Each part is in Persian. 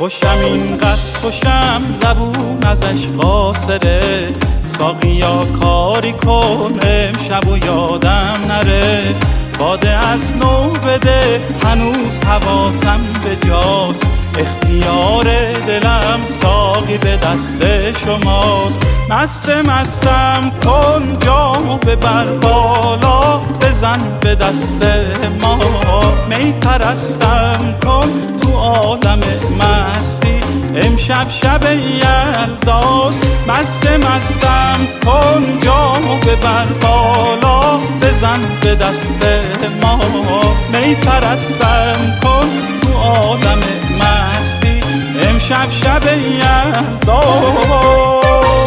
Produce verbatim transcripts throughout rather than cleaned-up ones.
خوشم اینقدر خوشم زبون ازش قاصره، ساقیا کاری کن امشب و یادم نره. باده از نو بده هنوز حواسم به جاست، اختیار دلم ساقی به دست شماست. مست مستم کن جامو ببر بالا، بزن به دست ما. می پرستم کن تو عالم مستی، امشب شب یلداست. مست مستم کن جامو ببر بالا، بزن به دست ما. می پرستم کن تو عالم مستی، امشب شب یلداست.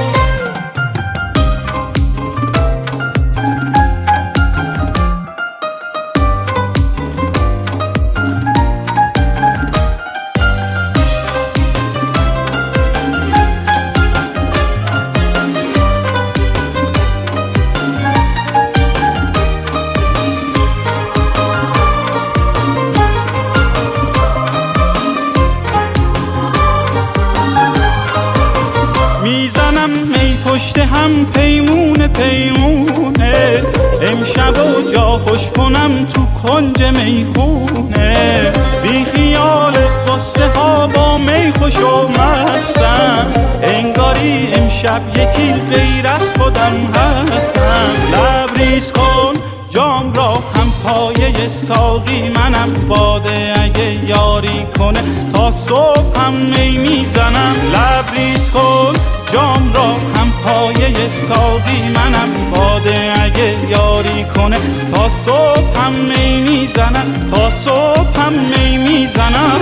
میزنم می پشت هم پیمونه پیمونه، امشب و جا خوش کنم تو کنج میخونه. بی خیال قصه ها با می خوش و مستم، انگاری امشب یکی غیر از خودم هستم. لبریز کن جام را هم پایه ساقی منم، باده اگه یاری کنه تا صبح هم می میزنم. لبریز کن جام را هم پایه ساقی منم، باده اگه یاری کنه تا صبح هم می میزنم، تا صبح هم می میزنم.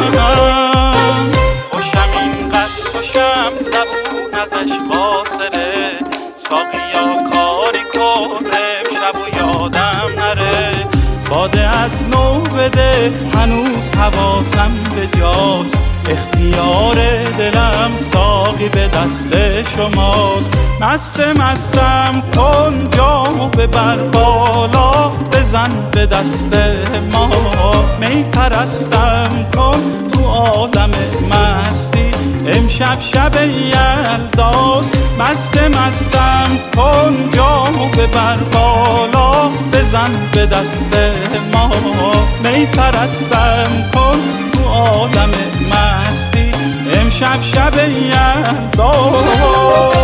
خوشم اینقدر خوشم زبون ازش قاصره، ساقیا کاری کن امشب و یادم نره. باده از نو بده هنوز حواسم به جاست، اختیار دلم ساقی به دست شماست. مست مستم کن جامو ببر بالا، بزن به دست ما. می پرستم کن تو عالم مستی، امشب شب یلداست. مست مستم کن جامو ببر بالا، بزن به دست ما. می پرستم کن تو عالم مستی، امشب شب یلداست.